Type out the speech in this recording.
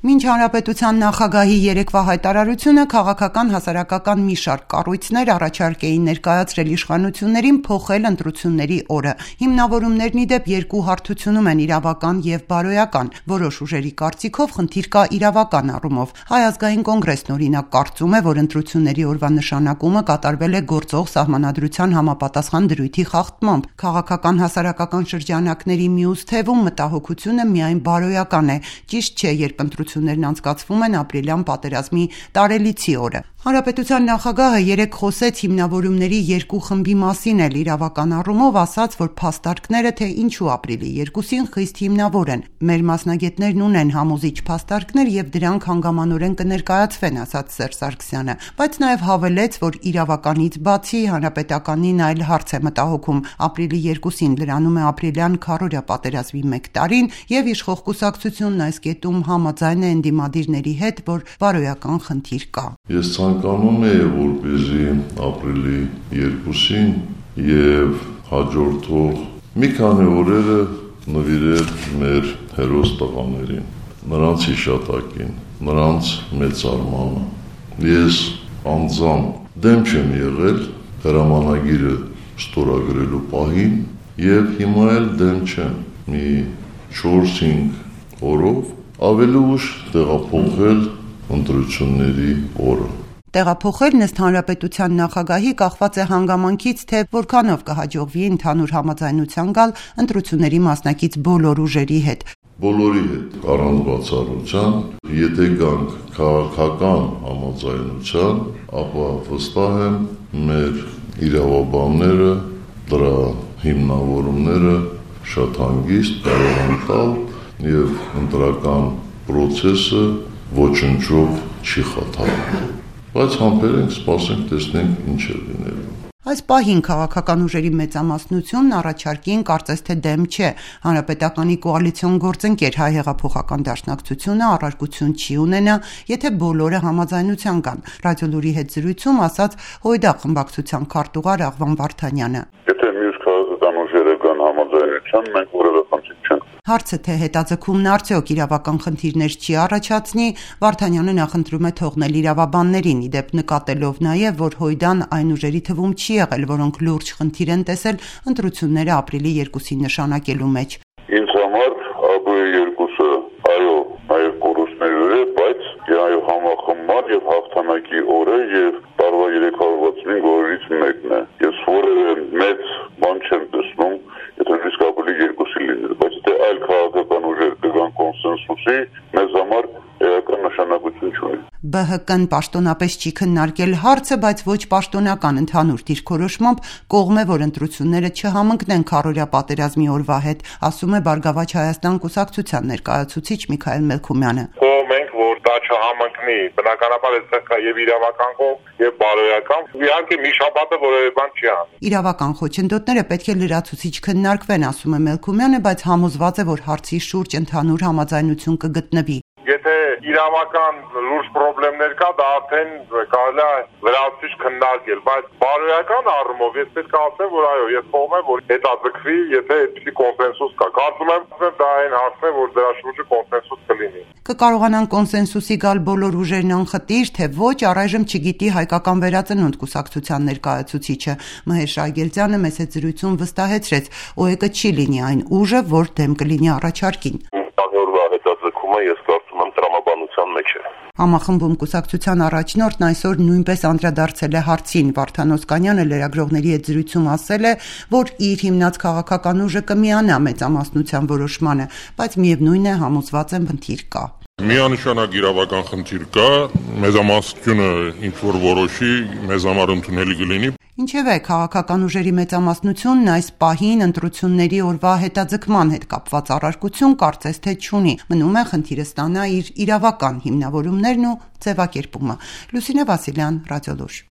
Մինչ հանրապետության նախագահի երեկվա հայտարարությունը քաղաքական հասարակական մի շարք կառույցներ առաջարկ էին ներկայացրել իշխանություններին փոխել ընտրությունների օրը։ Հիմնավորումներն ի դեպ երկու հարթությունում են՝ իրավական եւ բարոյական։ Որոշ ուժերի կարծիքով խնդիր կա իրավական առումով։ Հայ ազգային կոնգրեսն օրինակ կարծում է, որ ընտրությունների օրվա նշանակումը կատարվել է գործող սահմանադրության համապատասխան դրույթի խախտմամբ։ Քաղաքական հասարակական շրջանակների մյուս թևում մտահոգությունը միայն բարոյական է։ Ճիշտ չէ, երբ ընտրություններն անցկացվում են ապրիլյան պատերազմի տարելիցի օրը։ Հանրապետության նախագահը երեկ խոսեց հիմնավորումների երկու խմբի մասին էլ իրավական առումով, ասաց, որ փաստարկները թե ինչու ապրիլի 2-ին խիստ հիմնավոր են։ Մեր մասնագետներն ունեն համոզիչ փաստարկներ եւ դրանք հանգամանորեն կներկայացվեն, ասաց Սերժ Սարգսյանը, բայց նաեւ հավելեց, որ իրավականից բացի հանրապետականին այլ հարց է մտահոգում։ Ապրիլի 2-ին լրանում է ապրիլյան քառօրյա պատերազմի 1 տարին եւ իշխող կուսակցությունն այս կետում համաձայն է ընդդիմադիրների հետ, որ բարոյական խնդիր կա։ Ես ցանկանում եմ, որպեսզի ապրիլի 2-ին եւ հաջորդող մի քանի օրերը նվիրել մեր հերոս տղաներին, նրանց հիշատակին, նրանց մեծարմանը։ Ես անձամբ դեմ չեմ եղել հրամանագիրը ստորագրելու պահին եւ հիմա էլ դեմ չեմ մի 4-5 օրով ավելի ուշ տեղափոխել ընտրությունների օրը։ Տեղափոխելն ըստ հանրապետության նախագահի կախված է հանգամանքից, թե որքանով կհաջողվի ընդհանուր համաձայնության գալ ընտրությունների մասնակից բոլոր ուժերի հետ։ Բոլորի հետ առանց բացառության, եթե գանք քաղաքական համաձայնության, ապա վստահ եմ մեր իրավաբանները դրա հիմնավորումները շատ հանգիստ կարող են տալ եւ ընտրական process-ը ոչնչով չի խաթարվում։ Բայց համբերենք, սպասենք, տեսնենք ինչ է լինելու։ Այս պահին քաղաքական ուժերի մեծամասնությունն առաջարկին կարծես թե դեմ չէ։ Հանրապետականի կոալիցիոն գործընկեր Հայ հեղափոխական դաշնակցությունը առարկություն չի ունենա, եթե բոլորը համաձայնության կան։ Ռադիոլուրի հետ զրույցում ասաց ՀՅԴ խմբակցության քարտուղար Աղվան Վարդանյանը։ Եթե մյուս քաղաքական ուժերը կան համաձայնության, մենք որևէ խնդիր չենք։ Հարցը թե հետաձգումն արդյոք իրավական խնդիրներ չի առաջացնի, Վարդանյանը նախընտրում է թողնել իրավաբաններին, ի դեպ նկատելով նաև, որ ՀՅԴ-ն այն ուժերի թվում չի եղել, որոնք լուրջ խնդիր են տեսել ընտրությունները ապրիլի 2-ին նշանակելու մեջ։ Ինձ համար ապրիլի 2-ը այո, նաև կորուստներ է, բայց այո համախմբման եւ հաղթանակի օրը եւ տարվա 365 օրերից մեկն է։ Ես որևէ մեծ բան չեմ տեսնում, եթե իսկ ապրիլի 2-ին լիներ, բայց եթե այլ քաղաքական ուժեր կգան կոնսենսուսի, մեզ համար էական նշանակություն չունի։ ԲՀԿ-ն պաշտոնապես չի քննարկել հարցը, բայց ոչ պաշտոնական ընդհանուր դիրքորոշմամբ կողմ է, որ ընտրությունները չհամընկնեն քառօրյա պատերազմի օրվա հետ, ասում է Բարգավաճ Հայաստան կուսակցության ներկայացուցիչ Միքայել Մելքումյանը։ Մենք որ դա չհամընկնի, բնականաբար այստեղ կա եւ իրավական կողմ եւ բարոյական, իհարկե մի շաբաթը որևէ բան չի անի։ Իրավական խոչընդոտները պետք է լրացուցիչ քննարկվեն, ասում է Մելքումյանը, բայց համոզված է, որ հարցի շուրջ ընդհանուր համաձայնություն կգտնվի։ Եթե իրավական լուրջ խնդիրներ կա, դա արդեն կարելի է լրացուցիչ քննարկել, բայց բարոյական առումով ես պետք է ասեմ, որ այո, ես կողմ եմ, որ հետաձգվի, եթե այդպիսի կոնսենսուս կա։ Կարծում եմ, դա այն հարցն է, որ դրա շուրջը կոնսենսուս կլինի։ Կկարողանան կոնսենսուսի գալ բոլոր ուժերն անխտիր, թե ոչ, առայժմ չգիտի Հայկական վերածնունդ կուսակցության ներկայացուցիչը։ Մհեր Շայգելյանը մեծ զրույցում վստահեցրեց, ՕԵԿ-ը չի լինի այն ուժը, որ դեմ կլինի առաջարկին։ Ես կարծում եմ տրամաբանության մեջ է։ Համախմբում կուսակցության առաջնորդն այսօր նույնպես անդրադարձել է հարցին։ Վարդան Օսկանյանը լրագրողների հետ զրույցում ասել է, որ իր հիմնած քաղաքական ուժը կմիանա մեծամասնության որոշմանը, բայց միևնույն է համոզված են խնդիր կա։ Միանշանակ իրավական խնդիր կա, մեծամասնությունը ինչ որ որոշի, մեզ համար ընդունելի կլինի։ Ինչևէ, քաղաքական ուժերի մեծամասնությունն այս պահին ընտրությունների օրվա հետաձգման հետ կապված առարկություն կարծես թե չունի։ Մնում է խնդիրը ստանա իր իրավական հիմնավորումներն ու ձևակերպումը։ Լուսինե Վասիլյան, Ռադիոլուր։